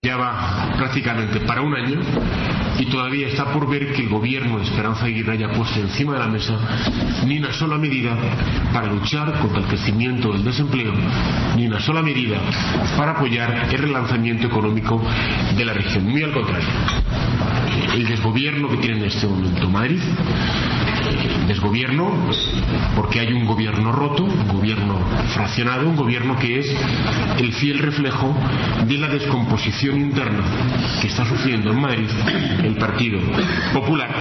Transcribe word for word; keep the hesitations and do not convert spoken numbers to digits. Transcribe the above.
ya va prácticamente para un año y todavía está por ver que el gobierno de Esperanza Aguirre haya puesto encima de la mesa ni una sola medida para luchar contra el crecimiento del desempleo, ni una sola medida para apoyar el relanzamiento económico de la región. Muy al contrario, el desgobierno que tiene en este momento Madrid, desgobierno porque hay un gobierno roto, un gobierno fraccionado, un gobierno que es el fiel reflejo de la descomposición interna que está sufriendo en Madrid el Partido Popular.